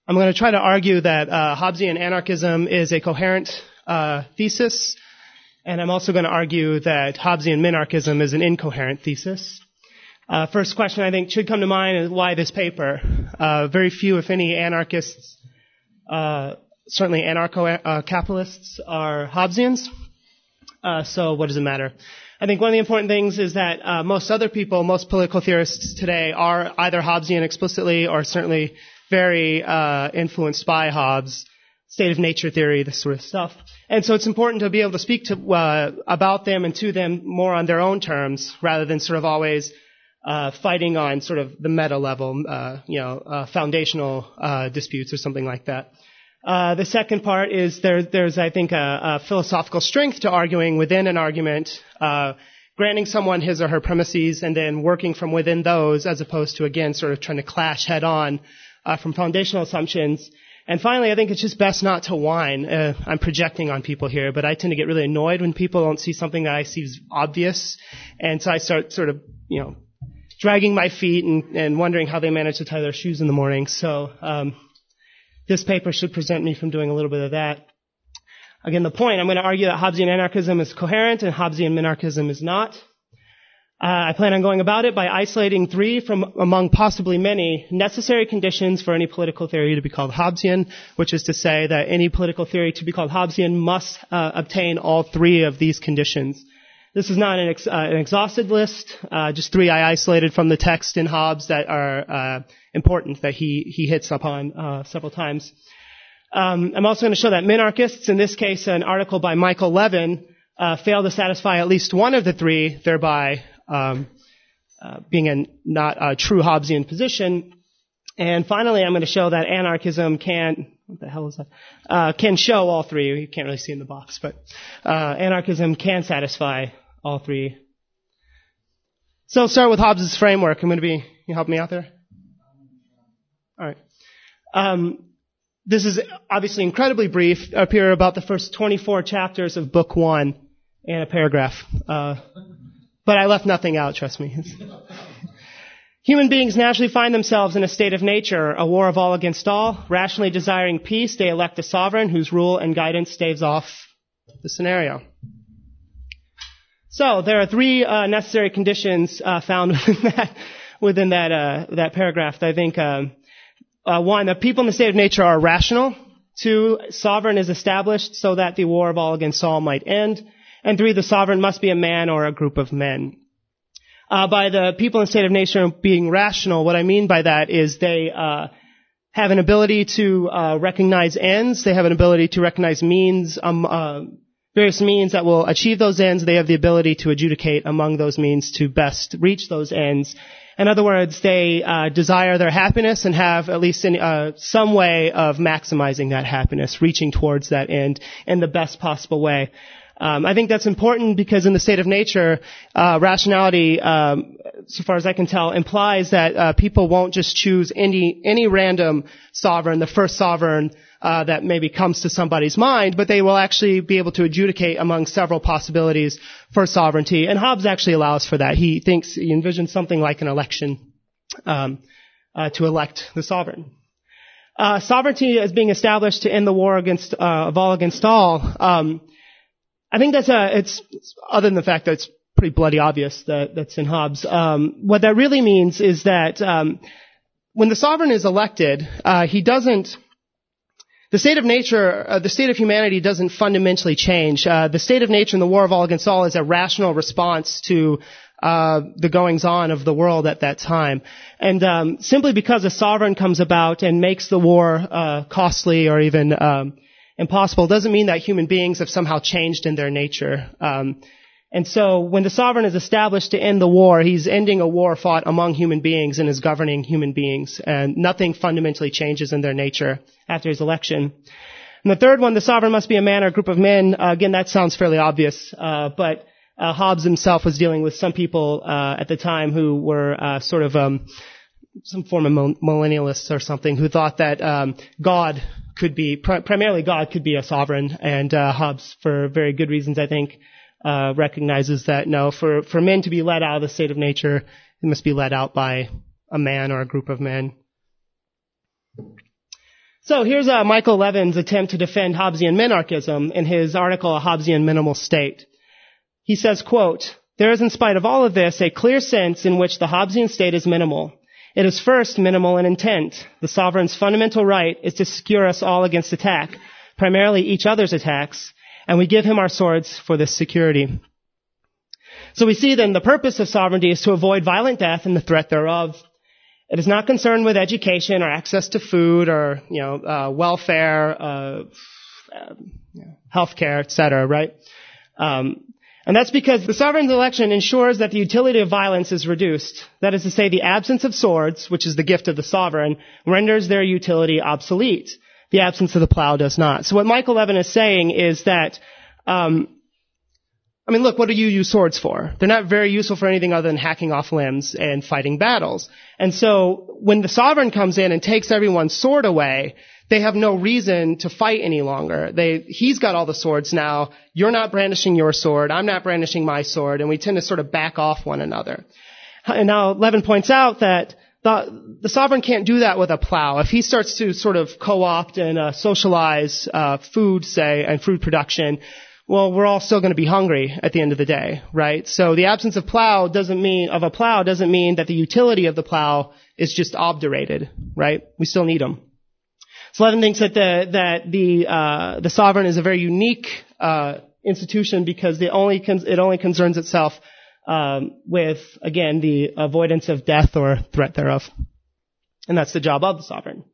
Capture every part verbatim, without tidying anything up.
I'm going to try to argue that uh, Hobbesian anarchism is a coherent uh, thesis, and I'm also going to argue that Hobbesian minarchism is an incoherent thesis. Uh, first question I think should come to mind is why this paper? Uh, very few, if any, anarchists, uh, certainly anarcho-capitalists, are Hobbesians. Uh, so what does it matter? I think one of the important things is that uh, most other people, most political theorists today are either Hobbesian explicitly or certainly very uh, influenced by Hobbes, state of nature theory, this sort of stuff. And so it's important to be able to speak to uh, about them and to them more on their own terms rather than sort of always uh, fighting on sort of the meta level, uh, you know, uh, foundational uh, disputes or something like that. Uh, the second part is there, there's, I think, a, a philosophical strength to arguing within an argument, uh, granting someone his or her premises and then working from within those as opposed to, again, sort of trying to clash head on uh, from foundational assumptions. And finally, I think it's just best not to whine. Uh, I'm projecting on people here, but I tend to get really annoyed when people don't see something that I see as obvious. And so I start sort of, you know, dragging my feet and, and wondering how they manage to tie their shoes in the morning. So, um, this paper should prevent me from doing a little bit of that. Again, the point, I'm going to argue that Hobbesian anarchism is coherent and Hobbesian minarchism is not. Uh, I plan on going about it by isolating three from among possibly many necessary conditions for any political theory to be called Hobbesian, which is to say that any political theory to be called Hobbesian must uh, obtain all three of these conditions. This is not an, ex- uh, an exhausted list, uh, just three I isolated from the text in Hobbes that are uh, important, that he, he hits upon uh, several times. Um, I'm also going to show that minarchists, in this case an article by Michael Levin, uh, fail to satisfy at least one of the three, thereby um, uh, being a not a true Hobbesian position. And finally, I'm going to show that anarchism can, what the hell is that? Uh, can show all three. You can't really see in the box, but uh, anarchism can satisfy all three. So I'll start with Hobbes' framework. I'm going to be, can you help me out there? All right. Um, this is obviously incredibly brief. Up here about the first twenty-four chapters of book one and a paragraph. Uh, but I left nothing out, trust me. Human beings naturally find themselves in a state of nature, a war of all against all. Rationally desiring peace, they elect a sovereign whose rule and guidance staves off the scenario. So there are three uh, necessary conditions uh, found within that within that uh, that paragraph. I think um, uh, one, the people in the state of nature are rational. Two, sovereign is established so that the war of all against all might end. And three, the sovereign must be a man or a group of men. Uh, by the people in the state of nature being rational, what I mean by that is they uh, have an ability to uh, recognize ends. They have an ability to recognize means, um, uh, various means that will achieve those ends. They have the ability to adjudicate among those means to best reach those ends. In other words, they uh, desire their happiness and have at least in, uh, some way of maximizing that happiness, reaching towards that end in the best possible way. Um, I think that's important because in the state of nature, uh, rationality, um, so far as I can tell, implies that uh, people won't just choose any any random sovereign, the first sovereign uh, that maybe comes to somebody's mind, but they will actually be able to adjudicate among several possibilities for sovereignty. And Hobbes actually allows for that. He thinks he envisions something like an election um, uh, to elect the sovereign. Uh, sovereignty as being established to end the war against uh, of all against all. Um, I think that's a, it's, other than the fact that it's pretty bloody obvious that that's in Hobbes, um, what that really means is that, um, when the sovereign is elected, uh, he doesn't, the state of nature, uh, the state of humanity doesn't fundamentally change. Uh, the state of nature in the war of all against all is a rational response to, uh, the goings on of the world at that time. And, um, simply because a sovereign comes about and makes the war, uh, costly or even, um, impossible doesn't mean that human beings have somehow changed in their nature. Um, and so when the sovereign is established to end the war, he's ending a war fought among human beings and is governing human beings. And nothing fundamentally changes in their nature after his election. And the third one, the sovereign must be a man or a group of men. Uh, again, that sounds fairly obvious. Uh, but uh, Hobbes himself was dealing with some people uh, at the time who were uh, sort of um, some form of millennialists or something who thought that um, God could be, primarily God could be a sovereign, and uh, Hobbes, for very good reasons, I think, uh, recognizes that no, for, for men to be led out of the state of nature, they must be led out by a man or a group of men. So here's uh, Michael Levin's attempt to defend Hobbesian minarchism in his article, A Hobbesian Minimal State. He says, quote, "There is, in spite of all of this, a clear sense in which the Hobbesian state is minimal. It is first minimal in intent. The sovereign's fundamental right is to secure us all against attack, primarily each other's attacks, and we give him our swords for this security." So we see then the purpose of sovereignty is to avoid violent death and the threat thereof. It is not concerned with education or access to food or, you know, uh, welfare, uh, uh, healthcare, et cetera, right? Um, and that's because the sovereign's election ensures that the utility of violence is reduced. That is to say, the absence of swords, which is the gift of the sovereign, renders their utility obsolete. The absence of the plow does not. So what Michael Levin is saying is that, um, I mean, look, what do you use swords for? They're not very useful for anything other than hacking off limbs and fighting battles. And so when the sovereign comes in and takes everyone's sword away, they have no reason to fight any longer. They, he's got all the swords now. You're not brandishing your sword. I'm not brandishing my sword. And we tend to sort of back off one another. And now Levin points out that the, the sovereign can't do that with a plow. If he starts to sort of co-opt and uh, socialize uh, food, say, and food production, well, we're all still going to be hungry at the end of the day, right? So the absence of plow doesn't mean, of a plow doesn't mean that the utility of the plow is just obdurated, right? We still need them. So Levin thinks that the, that the, uh, the sovereign is a very unique, uh, institution because the only, con- it only concerns itself, um, with, again, the avoidance of death or threat thereof. And that's the job of the sovereign.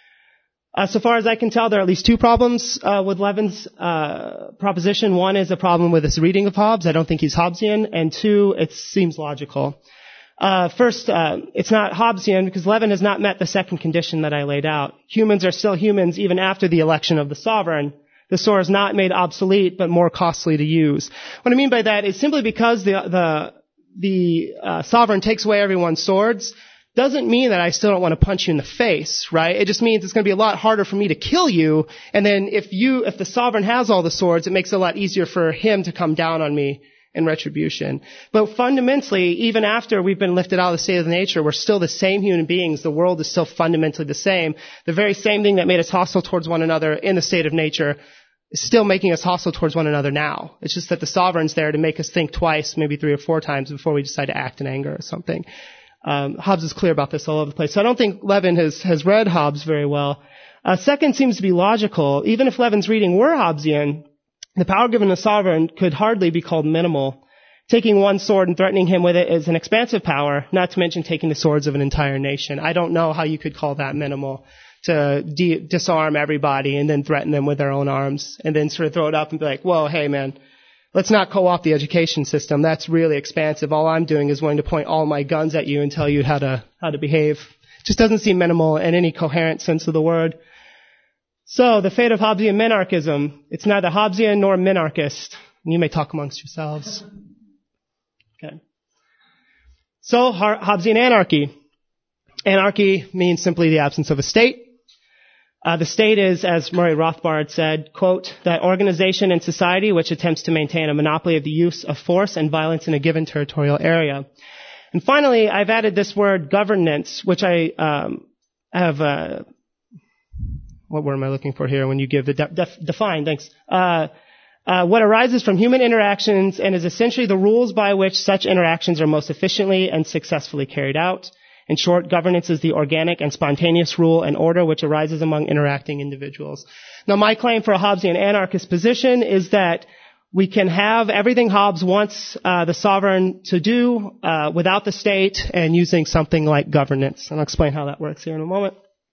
Uh, so far as I can tell, there are at least two problems uh, with Levin's uh, proposition. One is a problem with his reading of Hobbes. I don't think he's Hobbesian. And two, it seems logical. Uh, first, uh, it's not Hobbesian because Levin has not met the second condition that I laid out. Humans are still humans even after the election of the sovereign. The sword is not made obsolete, but more costly to use. What I mean by that is simply because the the the uh, sovereign takes away everyone's swords, doesn't mean that I still don't want to punch you in the face, right? It just means it's going to be a lot harder for me to kill you. And then if you, if the sovereign has all the swords, it makes it a lot easier for him to come down on me in retribution. But fundamentally, even after we've been lifted out of the state of nature, we're still the same human beings. The world is still fundamentally the same. The very same thing that made us hostile towards one another in the state of nature is still making us hostile towards one another now. It's just that the sovereign's there to make us think twice, maybe three or four times before we decide to act in anger or something. Um, Hobbes is clear about this all over the place. So I don't think Levin has, has read Hobbes very well. Uh, second seems to be logical. Even if Levin's reading were Hobbesian, the power given to the sovereign could hardly be called minimal. Taking one sword and threatening him with it is an expansive power, not to mention taking the swords of an entire nation. I don't know how you could call that minimal, to de- disarm everybody and then threaten them with their own arms and then sort of throw it up and be like, whoa, hey man, let's not co-opt the education system. That's really expansive. All I'm doing is going to point all my guns at you and tell you how to how to behave. It just doesn't seem minimal in any coherent sense of the word. So the fate of Hobbesian minarchism, it's neither Hobbesian nor minarchist. You may talk amongst yourselves. Okay. So Hobbesian anarchy. Anarchy means simply the absence of a state. Uh, the state is, as Murray Rothbard said, quote, that organization in society which attempts to maintain a monopoly of the use of force and violence in a given territorial area. And finally, I've added this word governance, which I um, have, uh, what word am I looking for here when you give the de- def- define, thanks. Uh, uh, what arises from human interactions and is essentially the rules by which such interactions are most efficiently and successfully carried out. In short, governance is the organic and spontaneous rule and order which arises among interacting individuals. Now, my claim for a Hobbesian anarchist position is that we can have everything Hobbes wants uh, the sovereign to do uh, without the state and using something like governance. And I'll explain how that works here in a moment.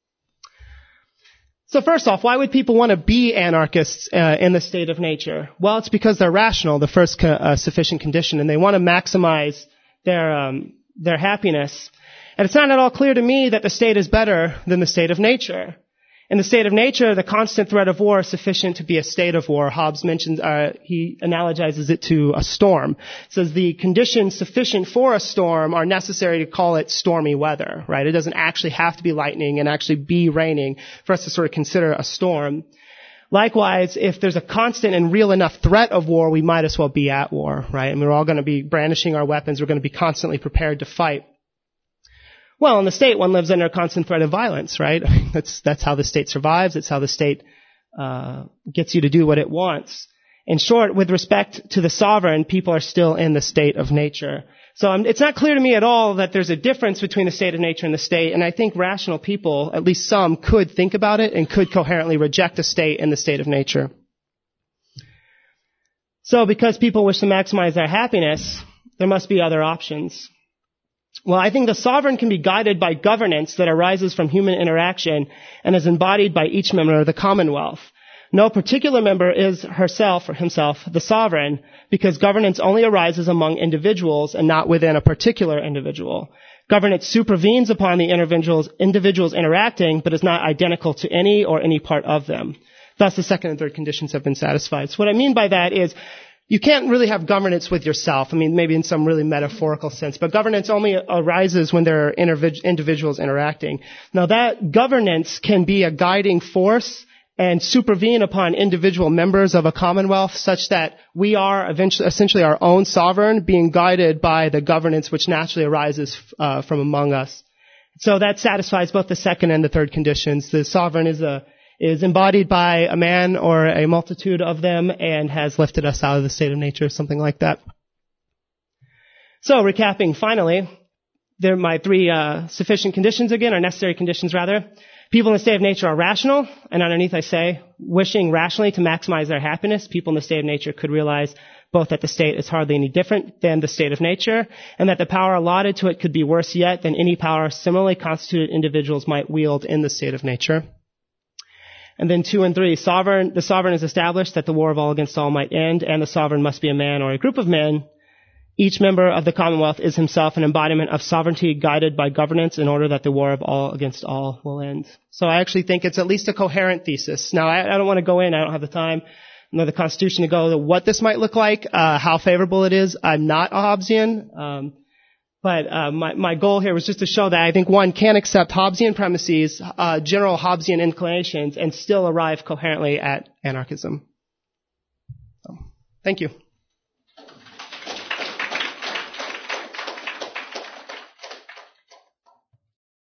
So first off, why would people want to be anarchists uh, in the state of nature? Well, it's because they're rational, the first co- uh, sufficient condition, and they want to maximize their um, their happiness. And it's not at all clear to me that the state is better than the state of nature. In the state of nature, the constant threat of war is sufficient to be a state of war. Hobbes mentions, uh, he analogizes it to a storm. Says the conditions sufficient for a storm are necessary to call it stormy weather, right? It doesn't actually have to be lightning and actually be raining for us to sort of consider a storm. Likewise, if there's a constant and real enough threat of war, we might as well be at war, right? And we're all going to be brandishing our weapons. We're going to be constantly prepared to fight. Well, in the state, one lives under a constant threat of violence, right? That's that's how the state survives. It's how the state uh, gets you to do what it wants. In short, with respect to the sovereign, people are still in the state of nature. So um, it's not clear to me at all that there's a difference between the state of nature and the state, and I think rational people, at least some, could think about it and could coherently reject a state in the state of nature. So because people wish to maximize their happiness, there must be other options. Well, I think the sovereign can be guided by governance that arises from human interaction and is embodied by each member of the commonwealth. No particular member is herself or himself the sovereign, because governance only arises among individuals and not within a particular individual. Governance supervenes upon the individuals, individuals interacting, but is not identical to any or any part of them. Thus, the second and third conditions have been satisfied. So what I mean by that is, you can't really have governance with yourself. I mean, maybe in some really metaphorical sense, but governance only arises when there are individuals interacting. Now, that governance can be a guiding force and supervene upon individual members of a commonwealth such that we are eventually, essentially our own sovereign, being guided by the governance which naturally arises uh, from among us. So that satisfies both the second and the third conditions. The sovereign is a is embodied by a man or a multitude of them and has lifted us out of the state of nature, something like that. So, recapping finally, there are my three uh, sufficient conditions again, or necessary conditions rather. People in the state of nature are rational, and underneath I say, wishing rationally to maximize their happiness, people in the state of nature could realize both that the state is hardly any different than the state of nature, and that the power allotted to it could be worse yet than any power similarly constituted individuals might wield in the state of nature. And then two and three, sovereign, the sovereign is established that the war of all against all might end, and the sovereign must be a man or a group of men. Each member of the commonwealth is himself an embodiment of sovereignty guided by governance in order that the war of all against all will end. So I actually think it's at least a coherent thesis. Now, I, I don't want to go in, I don't have the time, nor the Constitution to go to what this might look like, uh, how favorable it is. I'm not a Hobbesian. Um, But uh, my, my goal here was just to show that I think one can accept Hobbesian premises, uh, general Hobbesian inclinations, and still arrive coherently at anarchism. So, thank you.